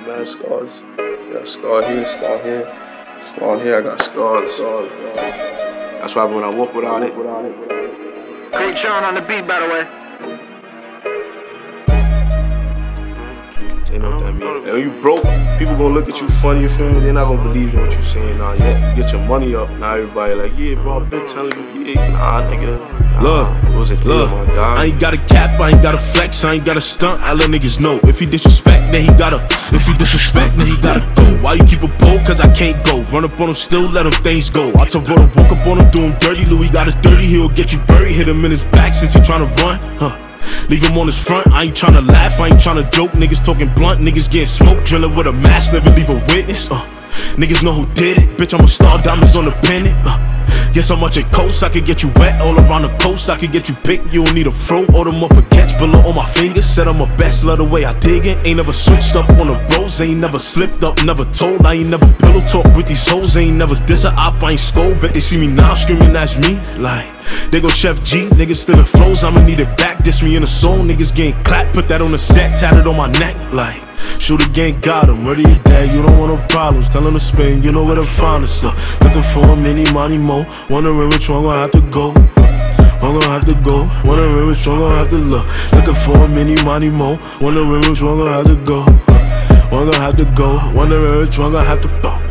mad scars. I got scar here, scar here, scar here. I got scars. That's why when I walk without it. Great Sean on the beat, by the way. They know what that means. And when you broke, people gonna look at you funny, you feel me? They're not gonna believe you what you saying. Nah, yeah, you get your money up. Now everybody like, yeah, bro, I've been telling you, yeah, nah, nigga. Look, it wasn't look, my God. I ain't got a cap, I ain't got a flex, I ain't got a stunt. I let niggas know if he disrespect, then he gotta. If he disrespect, then he gotta go. Why you keep a pole? Cause I can't go. Run up on him still, let him things go. I told brother, woke up on him, do him dirty. Louis got a 30, he'll get you buried. Hit him in his back since he tryna run, huh? Leave him on his front, I ain't tryna laugh, I ain't tryna joke. Niggas talking blunt, niggas getting smoked. Drilling with a mask, never leave a witness, Niggas know who did it, bitch, I'm a star, diamonds on the pennant, Guess how much it costs, I could get you wet all around the coast. I could get you picked, you don't need a fro. Order them up a catch below on my fingers. Said I'm a best, love the way I dig it. Ain't never switched up on the bros, ain't never slipped up, never told. I ain't never pillow talk with these hoes, ain't never diss a op, I ain't scold. Bet they see me now screaming, that's me. Like, they go Chef G, niggas stealing flows, I'ma need it back. Diss me in the soul, niggas getting clapped. Put that on the set, tatted on my neck. Like, shoot again, got him, ready your dad, you don't want no problems. Tell him to spin, you know where to find us. Looking for a mini money mo, wondering which one gon' have to go. One gon' have to go, wondering which one gon' have to look. Looking for a mini money mo, wondering which one gon' have to go. One gon' have to go, wondering which one gon' have to go.